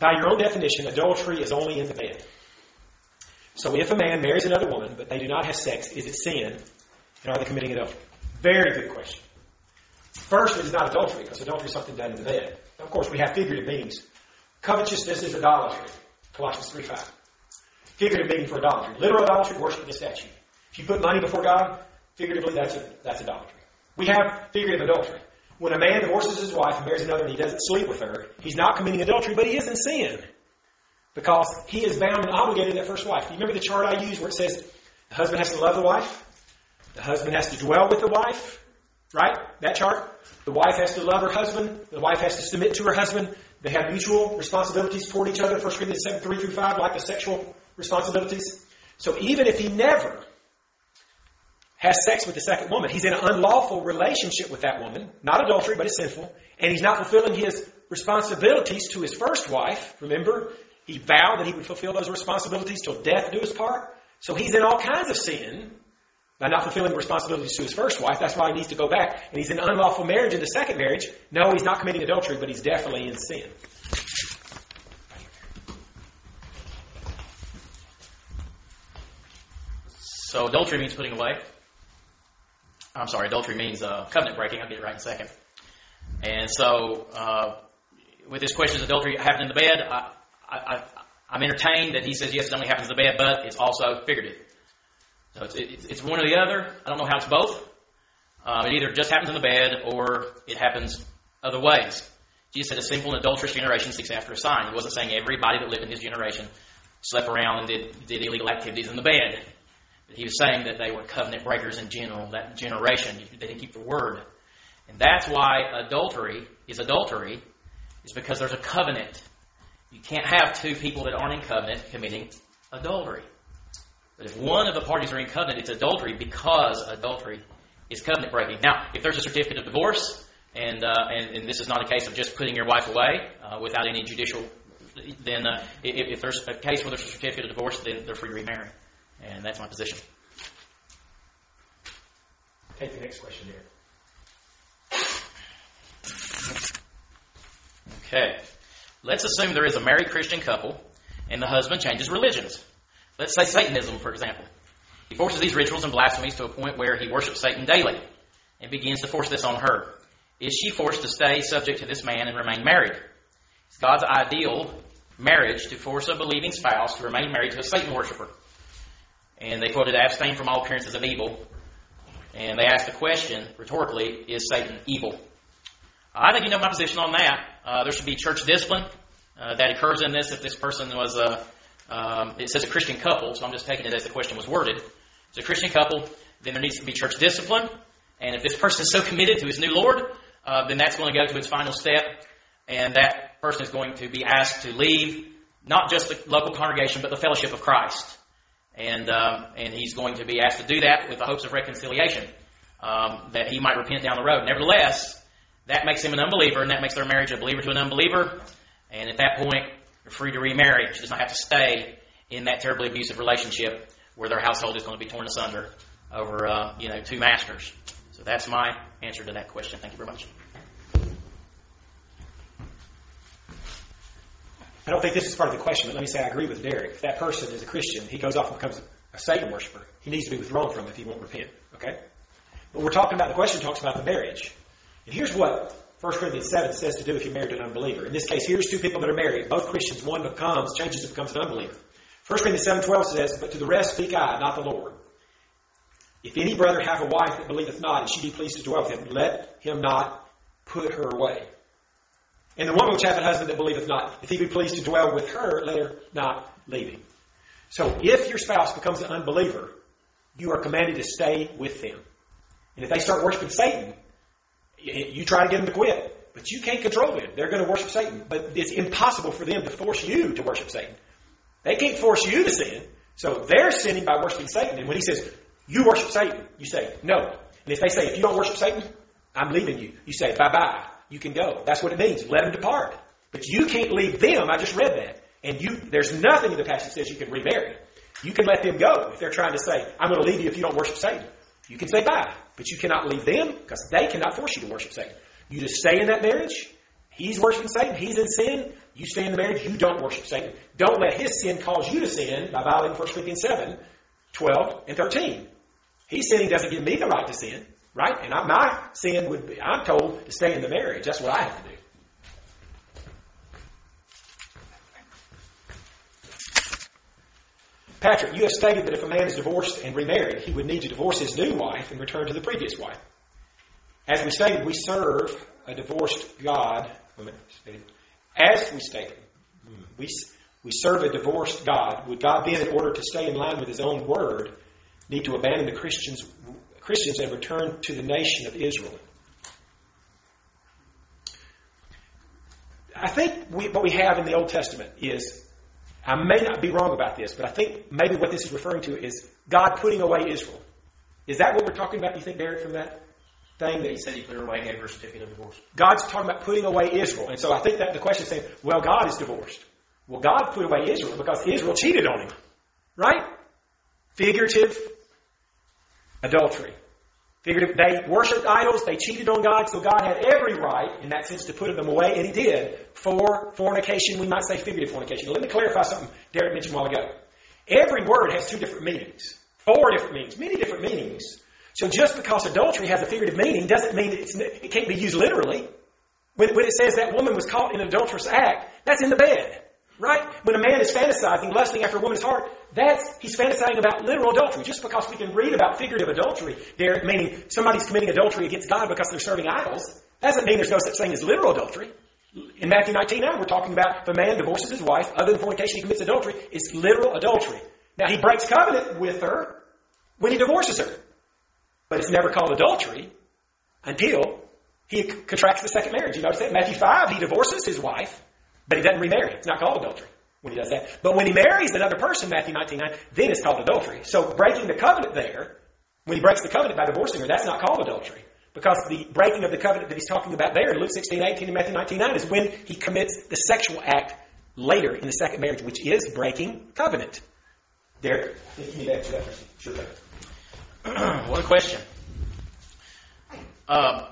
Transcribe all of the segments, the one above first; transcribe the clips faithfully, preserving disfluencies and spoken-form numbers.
By your own definition, adultery is only in the bed. So if a man marries another woman, but they do not have sex, is it sin? And are they committing adultery? Very good question. First, it is not adultery, because adultery is something done in the bed. Of course, we have figurative meanings. Covetousness is idolatry. Colossians three five. Figurative meaning for idolatry. Literal idolatry, worship the statue. If you put money before God, figuratively, that's, a, that's idolatry. We have figurative adultery. When a man divorces his wife and marries another and he doesn't sleep with her, he's not committing adultery, but he is in sin. Because he is bound and obligated to that first wife. Do you remember the chart I used where it says the husband has to love the wife? The husband has to dwell with the wife? Right? That chart? The wife has to love her husband. The wife has to submit to her husband. They have mutual responsibilities toward each other. First Corinthians seven, three through five, like the sexual responsibilities. So even if he never has sex with the second woman, he's in an unlawful relationship with that woman. Not adultery, but it's sinful. And he's not fulfilling his responsibilities to his first wife. Remember, he vowed that he would fulfill those responsibilities till death do his part. So he's in all kinds of sin by not fulfilling the responsibilities to his first wife. That's why he needs to go back. And he's in unlawful marriage in the second marriage. No, he's not committing adultery, but he's definitely in sin. So adultery means putting away. I'm sorry, adultery means uh, covenant breaking. I'll get it right in a second. And so, uh, with this question, is adultery happening in the bed? I, I, I'm entertained that he says, yes, it only happens in the bed, but it's also figurative. So it's, it's, it's one or the other. I don't know how it's both. Um, it either just happens in the bed or it happens other ways. Jesus said a sinful and adulterous generation seeks after a sign. He wasn't saying everybody that lived in his generation slept around and did, did illegal activities in the bed. But he was saying that they were covenant breakers in general, that generation. They didn't keep the word. And that's why adultery is adultery, is because there's a covenant. You can't have two people that aren't in covenant committing adultery. But if one of the parties are in covenant, it's adultery because adultery is covenant breaking. Now, if there's a certificate of divorce, and uh, and, and this is not a case of just putting your wife away uh, without any judicial, then uh, if, if there's a case where there's a certificate of divorce, then they're free to remarry. And that's my position. Take the next question here. Okay. Let's assume there is a married Christian couple and the husband changes religions. Let's say Satanism, for example. He forces these rituals and blasphemies to a point where he worships Satan daily and begins to force this on her. Is she forced to stay subject to this man and remain married? It's God's ideal marriage to force a believing spouse to remain married to a Satan worshiper. And they quoted, abstain from all appearances of evil. And they asked the question, rhetorically, is Satan evil? I think you know my position on that. Uh, there should be church discipline uh, that occurs in this if this person was a, um, it says a Christian couple, so I'm just taking it as the question was worded. It's a Christian couple, then there needs to be church discipline. And if this person is so committed to his new Lord, uh, then that's going to go to its final step. And that person is going to be asked to leave not just the local congregation, but the fellowship of Christ. And um, and he's going to be asked to do that with the hopes of reconciliation, um, that he might repent down the road. Nevertheless, that makes him an unbeliever, and that makes their marriage a believer to an unbeliever. And at that point, they're free to remarry. She does not have to stay in that terribly abusive relationship where their household is going to be torn asunder over uh, you know two masters. So that's my answer to that question. Thank you very much. I don't think this is part of the question, but let me say I agree with Derek. If that person is a Christian, he goes off and becomes a Satan worshiper. He needs to be withdrawn from it if he won't repent. Okay? But we're talking about, the question talks about the marriage. And here's what First Corinthians seven says to do if you're married to an unbeliever. In this case, here's two people that are married, both Christians. One becomes, changes and becomes an unbeliever. First Corinthians seven twelve says, but to the rest speak I, not the Lord. If any brother have a wife that believeth not, and she be pleased to dwell with him, let him not put her away. And the woman which hath a husband that believeth not, if he be pleased to dwell with her, let her not leave him. So if your spouse becomes an unbeliever, you are commanded to stay with them. And if they start worshiping Satan, you try to get them to quit. But you can't control them. They're going to worship Satan. But it's impossible for them to force you to worship Satan. They can't force you to sin. So they're sinning by worshiping Satan. And when he says, you worship Satan, you say, no. And if they say, if you don't worship Satan, I'm leaving you. You say, bye-bye. You can go. That's what it means. Let them depart. But you can't leave them. I just read that. And you, there's nothing in the passage that says you can remarry. You can let them go. If they're trying to say, I'm going to leave you if you don't worship Satan. You can say bye. But you cannot leave them because they cannot force you to worship Satan. You just stay in that marriage He's worshiping Satan. He's in sin. You stay in the marriage. You don't worship Satan. Don't let his sin cause you to sin by violating First Corinthians seven, twelve, and thirteen. He's sinning doesn't give me the right to sin, right? And I, my sin would be, I'm told to stay in the marriage. That's what I have to do. Patrick, you have stated that if a man is divorced and remarried, he would need to divorce his new wife and return to the previous wife. As we stated, we serve a divorced God. As we stated, we, we serve a divorced God. Would God then, in order to stay in line with his own word, need to abandon the Christians, Christians and return to the nation of Israel? I think we, what we have in the Old Testament is, I may not be wrong about this, but I think maybe what this is referring to is God putting away Israel. Is that what we're talking about, do you think, Derek, from that thing? That he said he put her away and gave her a certificate of divorce. God's talking about putting away Israel. And so I think that the question is saying, well, God is divorced. Well, God put away Israel because Israel cheated on him. Right? Figurative adultery. Figurative, they worshipped idols, they cheated on God, so God had every right, in that sense, to put them away, and he did, for fornication, we might say figurative fornication. Let me clarify something Derek mentioned a while ago. Every word has two different meanings. Four different meanings. Many different meanings. So just because adultery has a figurative meaning doesn't mean it's, it can't be used literally. When, when it says that woman was caught in an adulterous act, that's in the bed. Right? When a man is fantasizing, lusting after a woman's heart, that's, he's fantasizing about literal adultery. Just because we can read about figurative adultery, Derek, meaning somebody's committing adultery against God because they're serving idols, doesn't mean there's no such thing as literal adultery. In Matthew nineteen nine, we're talking about if a man divorces his wife, other than fornication, he commits adultery. It's literal adultery. Now, he breaks covenant with her when he divorces her. But it's never called adultery until he contracts the second marriage. You notice that? In Matthew five, he divorces his wife, but he doesn't remarry. It's not called adultery when he does that. But when he marries another person, Matthew nineteen nine, then it's called adultery. So breaking the covenant there, when he breaks the covenant by divorcing her, that's not called adultery. Because the breaking of the covenant that he's talking about there in Luke sixteen eighteen and Matthew nineteen nine is when he commits the sexual act later in the second marriage, which is breaking covenant. Derek, if you need to answer that question. Sure thing. What a question. Uh,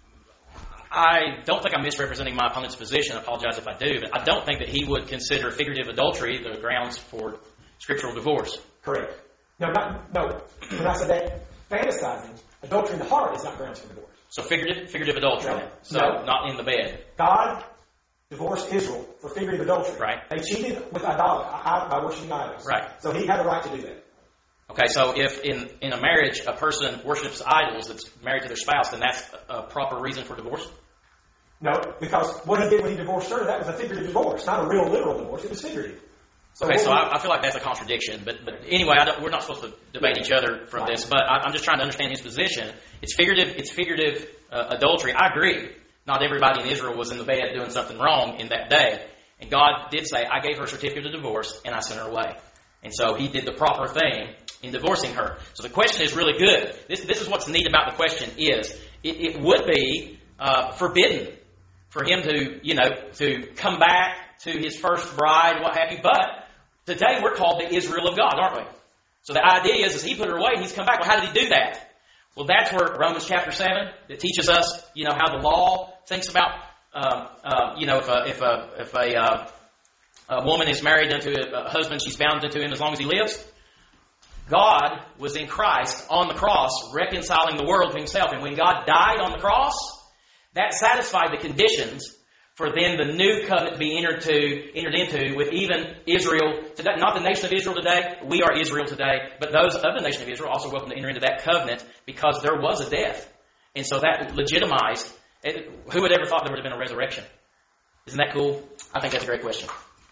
I don't think I'm misrepresenting my opponent's position. I apologize if I do, but I don't think that he would consider figurative adultery the grounds for scriptural divorce. Correct. No, not, no. When I said that, fantasizing, adultery in the heart is not grounds for divorce. So figurative, figurative adultery. No. So No. not in the bed. God divorced Israel for figurative adultery. Right. They cheated with idolatry by worshiping idols. Right. So he had a right to do that. Okay, so if in, in a marriage a person worships idols that's married to their spouse, then that's a proper reason for divorce? No, because what he did when he divorced her, that was a figurative divorce, not a real literal divorce. It was figurative. So okay, so we, I, I feel like that's a contradiction. But but anyway, I don't, we're not supposed to debate each other from right. this. But I, I'm just trying to understand his position. It's figurative. It's figurative uh, adultery. I agree. Not everybody in Israel was in the bed doing something wrong in that day. And God did say, I gave her a certificate of divorce and I sent her away. And so he did the proper thing in divorcing her. So the question is really good. This this is what's neat about the question is it, it would be uh, forbidden for him to, you know, to come back to his first bride, what have you. But today we're called the Israel of God, aren't we? So the idea is, is he put her away and he's come back. Well, how did he do that? Well, that's where Romans chapter seven, that teaches us, you know, how the law thinks about, uh, uh, you know, if a, if a, if a, uh, a woman is married unto a husband, she's bound unto him as long as he lives. God was in Christ on the cross, reconciling the world to himself. And when God died on the cross, that satisfied the conditions for then the new covenant to be entered to entered into with even Israel today. Not the nation of Israel today. We are Israel today. But those of the nation of Israel also welcome to enter into that covenant because there was a death. And so that legitimized. It, who would ever thought there would have been a resurrection? Isn't that cool? I think that's a great question.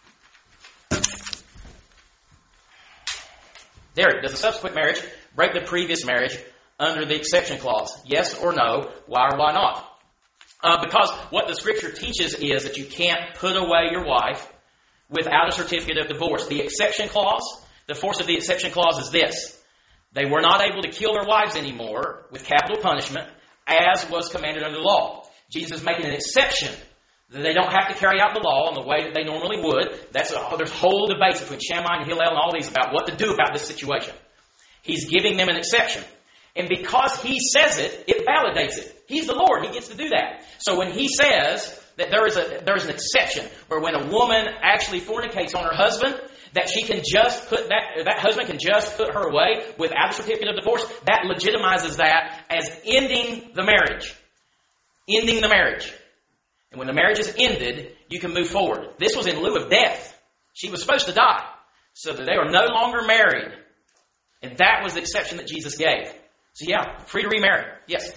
Derek, does a subsequent marriage break the previous marriage under the exception clause? Yes or no? Why or why not? Uh, because what the Scripture teaches is that you can't put away your wife without a certificate of divorce. The exception clause, the force of the exception clause is this. They were not able to kill their wives anymore with capital punishment as was commanded under the law. Jesus is making an exception that they don't have to carry out the law in the way that they normally would. That's a, there's whole debates between Shammai and Hillel and all these about what to do about this situation. He's giving them an exception. And because he says it, it validates it. He's the Lord. He gets to do that. So when he says, that there is a there is an exception where when a woman actually fornicates on her husband, that she can just put that that husband can just put her away without a certificate of divorce. That legitimizes that as ending the marriage, ending the marriage. And when the marriage is ended, you can move forward. This was in lieu of death. She was supposed to die, so that they are no longer married. And that was the exception that Jesus gave. So yeah, free to remarry. Yes?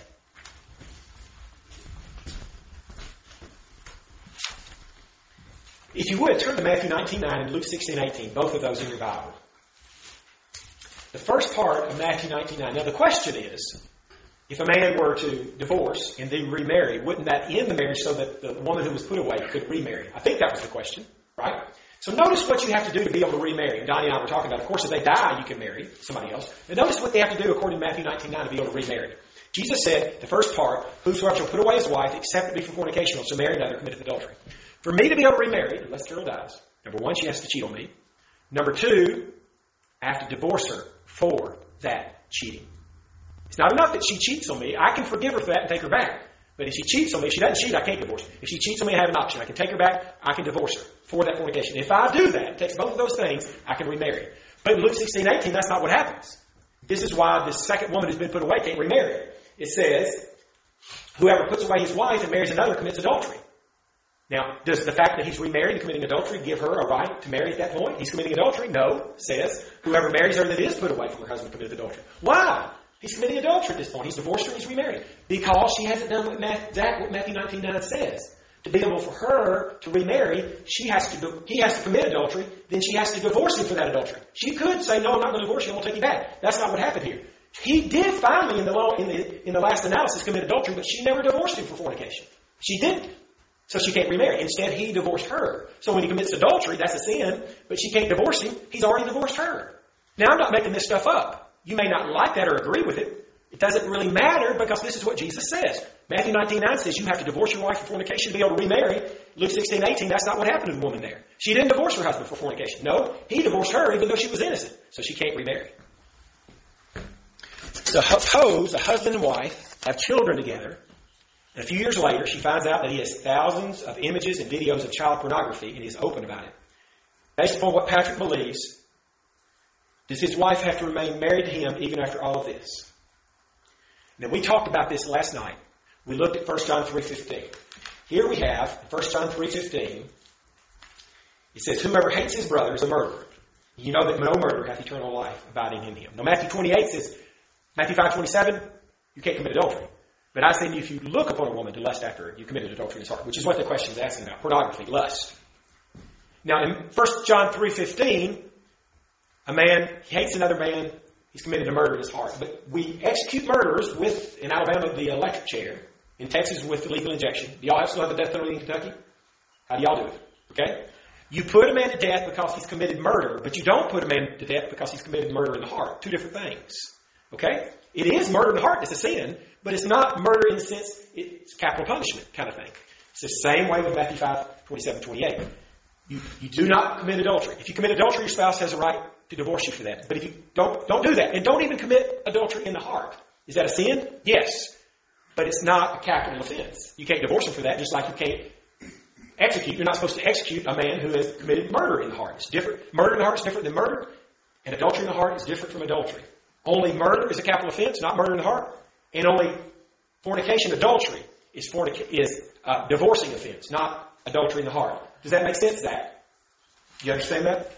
If you would, turn to Matthew nineteen nine and Luke sixteen eighteen, both of those in your Bible. The first part of Matthew nineteen nine. Now the question is, if a man were to divorce and then remarry, wouldn't that end the marriage so that the woman who was put away could remarry? I think that was the question, right? So notice what you have to do to be able to remarry. Donnie and I were talking about, of course, if they die, you can marry somebody else. And notice what they have to do according to Matthew nineteen nine to be able to remarry. Jesus said, the first part, whosoever shall put away his wife, except it be for fornication, or shall marry another, committeth adultery. For me to be able to remarry, unless Carol dies, number one, she has to cheat on me. Number two, I have to divorce her for that cheating. It's not enough that she cheats on me. I can forgive her for that and take her back. But if she cheats on me, if she doesn't cheat, I can't divorce her. If she cheats on me, I have an option. I can take her back, I can divorce her for that fornication. If I do that, it takes both of those things, I can remarry. But in Luke sixteen eighteen, that's not what happens. This is why this second woman who's been put away can't remarry. It says, whoever puts away his wife and marries another commits adultery. Now, does the fact that he's remarried and committing adultery give her a right to marry at that point? He's committing adultery? No. It says, whoever marries her that is put away from her husband commits adultery. Why? He's committing adultery at this point. He's divorced her and he's remarried. Because she hasn't done what Matthew nineteen nine says. To be able for her to remarry, she has to do, he has to commit adultery, then she has to divorce him for that adultery. She could say, no, I'm not going to divorce you, I'm going to take you back. That's not what happened here. He did finally, in the, law, in the in the last analysis, commit adultery, but she never divorced him for fornication. She didn't. So she can't remarry. Instead, he divorced her. So when he commits adultery, that's a sin, but she can't divorce him. He's already divorced her. Now, I'm not making this stuff up. You may not like that or agree with it. It doesn't really matter because this is what Jesus says. Matthew nineteen nine says you have to divorce your wife for fornication to be able to remarry. Luke sixteen eighteen, that's not what happened to the woman there. She didn't divorce her husband for fornication. No, he divorced her even though she was innocent. So she can't remarry. So suppose a husband and wife have children together. And a few years later, she finds out that he has thousands of images and videos of child pornography and he is open about it. Based upon what Patrick believes, does his wife have to remain married to him even after all of this? Now, we talked about this last night. We looked at First John three fifteen. Here we have First John three fifteen. It says, whoever hates his brother is a murderer. You know that no murderer hath eternal life abiding in him. Now, Matthew twenty-eight says, Matthew five twenty-seven, you can't commit adultery. But I say to you, if you look upon a woman to lust after her, you committed adultery in his heart, which is what the question is asking about, pornography, lust. Now, in First John three fifteen, a man, he hates another man, he's committed a murder in his heart. But we execute murderers with, in Alabama, the electric chair. In Texas, with the lethal injection. Do y'all still have the death penalty in Kentucky? How do y'all do it? Okay? You put a man to death because he's committed murder, but you don't put a man to death because he's committed murder in the heart. Two different things. Okay? It is murder in the heart. It's a sin, but it's not murder in the sense it's capital punishment kind of thing. It's the same way with Matthew five twenty-seven, twenty-eight. You, you do not commit adultery. If you commit adultery, your spouse has a right to divorce you for that. But if you don't, don't do that. And don't even commit adultery in the heart. Is that a sin? Yes. But it's not a capital offense. You can't divorce him for that, just like you can't execute. You're not supposed to execute a man who has committed murder in the heart. It's different. Murder in the heart is different than murder. And adultery in the heart is different from adultery. Only murder is a capital offense, not murder in the heart. And only fornication, adultery, is, fornic- is a divorcing offense, not adultery in the heart. Does that make sense, Zach? Do you understand that?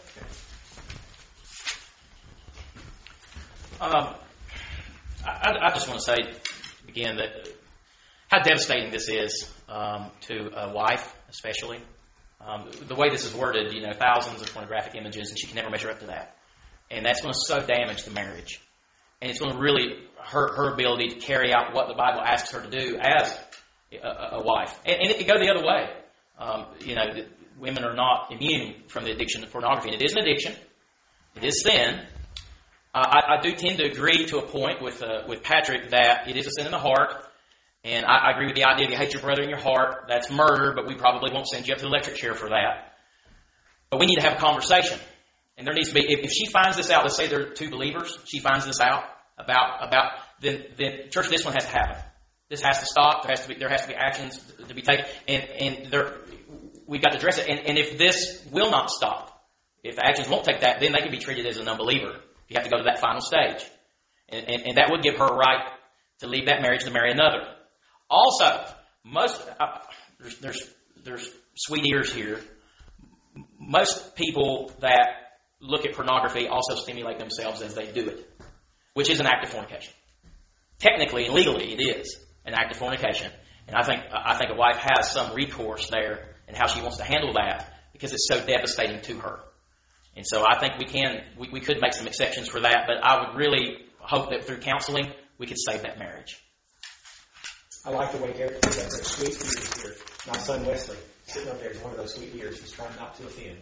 Um, I, I just want to say, again, that how devastating this is um, to a wife, especially. Um, the way this is worded, you know, thousands of pornographic images, and she can never measure up to that. And that's going to so damage the marriage. And it's going to really hurt her ability to carry out what the Bible asks her to do as a, a wife. And, and it could go the other way. Um, you know, women are not immune from the addiction to pornography. And it is an addiction. It is sin. Uh, I, I do tend to agree to a point with uh, with Patrick that it is a sin in the heart. And I, I agree with the idea if you hate your brother in your heart, that's murder, but we probably won't send you up to the electric chair for that. But we need to have a conversation. And there needs to be, if, if she finds this out, let's say there are two believers, she finds this out about, about then, then church, this one has to happen. This has to stop. There has to be there has to be actions to be taken, and and there we've got to address it. And, and if this will not stop, if the actions won't take that, then they can be treated as an unbeliever. You have to go to that final stage, and and, and that would give her a right to leave that marriage to marry another. Also, most uh, there's there's there's sweet ears here. Most people that look at pornography also stimulate themselves as they do it, which is an act of fornication. Technically and legally, it is an act of fornication, and I think I think a wife has some recourse there in how she wants to handle that because it's so devastating to her. And so I think we can we, we could make some exceptions for that, but I would really hope that through counseling we could save that marriage. I like the way Derek put that. Those sweet ears here. My son Wesley sitting up there is one of those sweet ears. He's trying not to offend.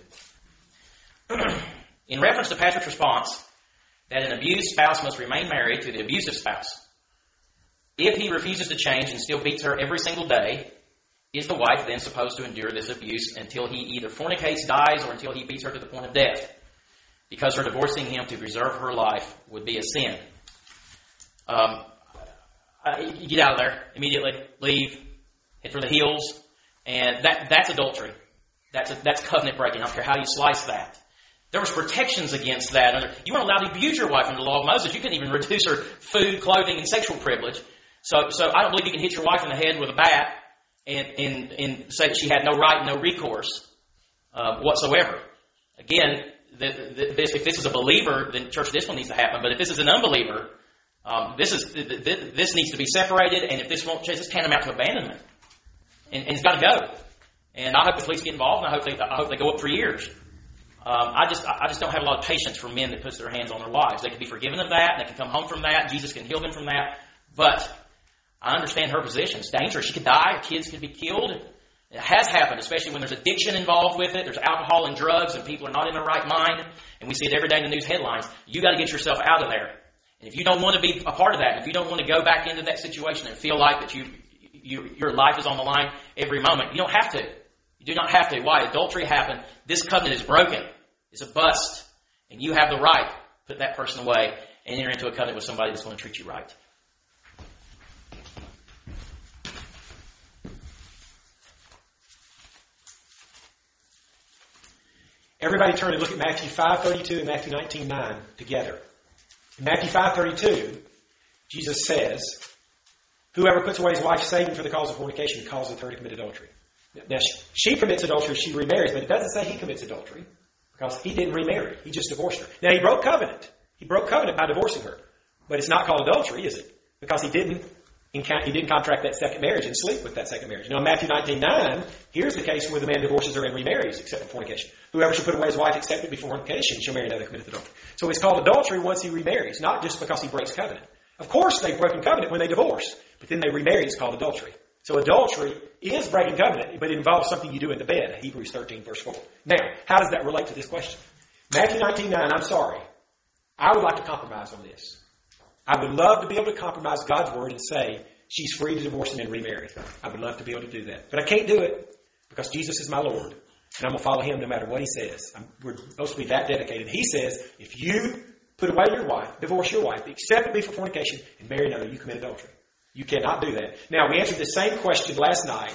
In reference to Patrick's response that an abused spouse must remain married to the abusive spouse, if he refuses to change and still beats her every single day, is the wife then supposed to endure this abuse until he either fornicates, dies, or until he beats her to the point of death? Because her divorcing him to preserve her life would be a sin. Um, you get out of there immediately, leave, head for the hills, and that that's adultery. That's a, that's covenant breaking. I don't care how you slice that. There was protections against that. You weren't allowed to abuse your wife under the law of Moses. You couldn't even reduce her food, clothing, and sexual privilege. So, so I don't believe you can hit your wife in the head with a bat and, and, and say that she had no right, no recourse uh, whatsoever. Again, the, the, this, if this is a believer, then church discipline needs to happen. But if this is an unbeliever, um, this is this needs to be separated. And if this won't change, it's tantamount to abandonment, and, and it's got to go. And I hope the police get involved, and I hope they, I hope they go up for years. Um, I just I just don't have a lot of patience for men that puts their hands on their wives. They can be forgiven of that, and they can come home from that. Jesus can heal them from that. But I understand her position. It's dangerous. She could die. Her kids could be killed. It has happened, especially when there's addiction involved with it. There's alcohol and drugs, and people are not in their right mind. And we see it every day in the news headlines. You got to get yourself out of there. And if you don't want to be a part of that, if you don't want to go back into that situation and feel like that you, you your life is on the line every moment, you don't have to. You do not have to. Why? Adultery happened. This covenant is broken. It's a bust. And you have the right to put that person away and enter into a covenant with somebody that's going to treat you right. Everybody turn and look at Matthew five thirty-two and Matthew nineteen nine together. In Matthew five thirty-two, Jesus says, "Whoever puts away his wife saving for the cause of fornication causes her to commit adultery." Now, she commits adultery, she remarries, but it doesn't say he commits adultery because he didn't remarry. He just divorced her. Now, he broke covenant. He broke covenant by divorcing her. But it's not called adultery, is it? Because he didn't he didn't contract that second marriage and sleep with that second marriage. Now, in Matthew nineteen nine, here's the case where the man divorces her and remarries except for fornication. Whoever shall put away his wife except it before fornication shall marry another committed adultery. So it's called adultery once he remarries, not just because he breaks covenant. Of course, they've broken covenant when they divorce, but then they remarry. It's called adultery. So adultery is breaking covenant, but it involves something you do in the bed. Hebrews thirteen, verse four. Now, how does that relate to this question? Matthew nineteen nine, I'm sorry. I would like to compromise on this. I would love to be able to compromise God's word and say she's free to divorce him and remarry. I would love to be able to do that. But I can't do it because Jesus is my Lord. And I'm going to follow him no matter what he says. I'm, we're supposed to be that dedicated. He says, if you put away your wife, divorce your wife, except it be for fornication, and marry another, you commit adultery. You cannot do that. Now, we answered the same question last night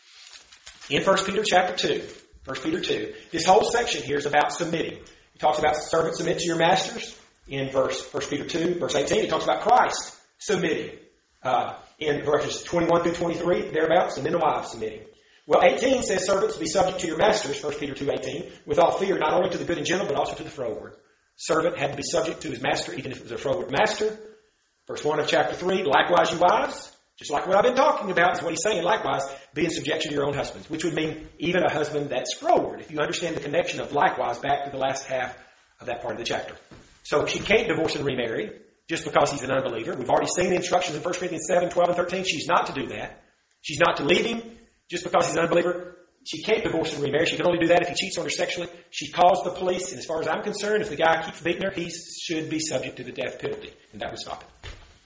in First Peter chapter two. First Peter two. This whole section here is about submitting. It talks about servants submit to your masters in verse First Peter two, verse eighteen. It talks about Christ submitting uh, in verses twenty-one through twenty-three, thereabouts, and then the wives submitting. Well, eighteen says servants be subject to your masters, First Peter two eighteen, with all fear, not only to the good and gentle, but also to the froward. Servant had to be subject to his master, even if it was a froward master. Verse one of chapter three, likewise you wives, just like what I've been talking about is what he's saying, likewise, be in subjection to your own husbands, which would mean even a husband that's froward, if you understand the connection of likewise back to the last half of that part of the chapter. So she can't divorce and remarry just because he's an unbeliever. We've already seen the instructions in First Corinthians seven, twelve, and thirteen. She's not to do that. She's not to leave him just because he's an unbeliever. She can't divorce and remarry. She can only do that if he cheats on her sexually. She calls the police, and as far as I'm concerned, if the guy keeps beating her, he should be subject to the death penalty, and that would stop it.